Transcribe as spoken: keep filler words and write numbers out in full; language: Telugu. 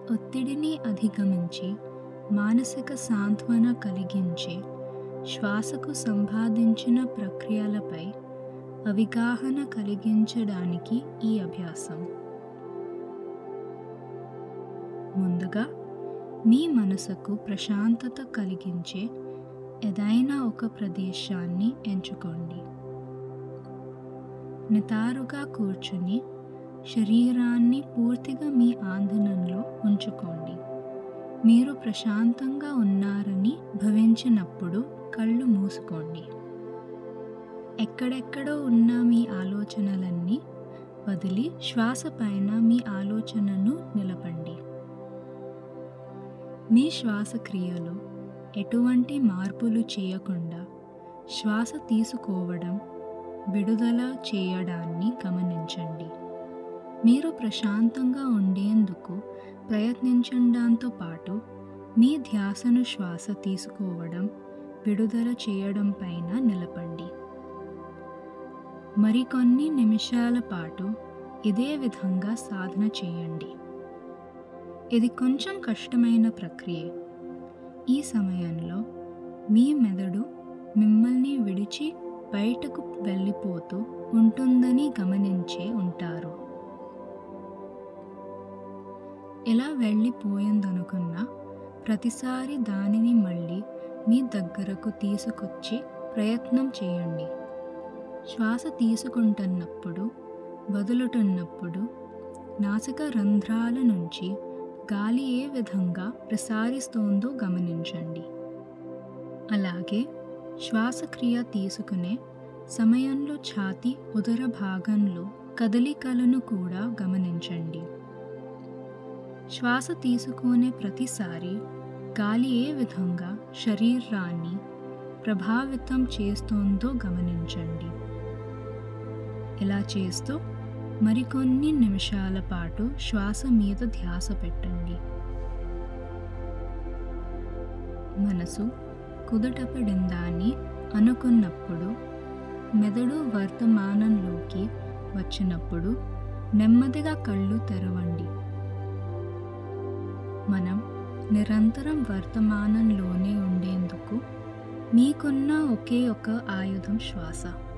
ఒత్తిడిని అధిగమించి మానసిక సాంత్వన కలిగించే శ్వాసకు సంపాదించిన ప్రక్రియలపై అవగాహన కలిగించడానికి ఈ అభ్యాసం. ముందుగా మీ మనసుకు ప్రశాంతత కలిగించే ఏదైనా ఒక ప్రదేశాన్ని ఎంచుకోండి. నిటారుగా కూర్చుని శరీరాన్ని పూర్తిగా మీ ఆధీనంలో ఉంచుకోండి. మీరు ప్రశాంతంగా ఉన్నారని భావించినప్పుడు కళ్ళు మూసుకోండి. ఎక్కడెక్కడో ఉన్న మీ ఆలోచనలన్నీ వదిలి శ్వాస పైన మీ ఆలోచనను నిలపండి. మీ శ్వాసక్రియలో ఎటువంటి మార్పులు చేయకుండా శ్వాస తీసుకోవడం, విడుదల చేయడాన్ని గమనించండి. మీరు ప్రశాంతంగా ఉండేందుకు ప్రయత్నించడంతో పాటు మీ ధ్యాసను శ్వాస తీసుకోవడం, విడుదల చేయడం పైన నిలపండి. మరికొన్ని నిమిషాల పాటు ఇదే విధంగా సాధన చేయండి. ఇది కొంచెం కష్టమైన ప్రక్రియ. ఈ సమయంలో మీ మెదడు మిమ్మల్ని విడిచి బయటకు వెళ్ళిపోతూ ఉంటుందని గమనించే ఉంటారు. ఎలా వెళ్ళిపోయిందనుకున్నా ప్రతిసారి దానిని మళ్ళీ మీ దగ్గరకు తీసుకొచ్చి ప్రయత్నం చేయండి. శ్వాస తీసుకుంటున్నప్పుడు, వదులుతున్నప్పుడు నాసిక రంధ్రాల నుంచి గాలి ఏ విధంగా ప్రసారిస్తోందో గమనించండి. అలాగే శ్వాసక్రియ తీసుకునే సమయంలో ఛాతీ ఉదర భాగంలో కదలికలను కూడా గమనించండి. శ్వాస తీసుకునే ప్రతిసారి గాలి ఏ విధంగా శరీరాన్ని ప్రభావితం చేస్తోందో గమనించండి. ఇలా చేస్తూ మరికొన్ని నిమిషాల పాటు శ్వాస మీద ధ్యాస పెట్టండి. మనసు కుదుటపడిందని అనుకున్నప్పుడు, మెదడు వర్తమానంలోకి వచ్చినప్పుడు నెమ్మదిగా కళ్ళు తెరవండి. మనం నిరంతరం వర్తమానంలోనే ఉండేందుకు మీకున్న ఒకే ఒక ఆయుధం శ్వాస.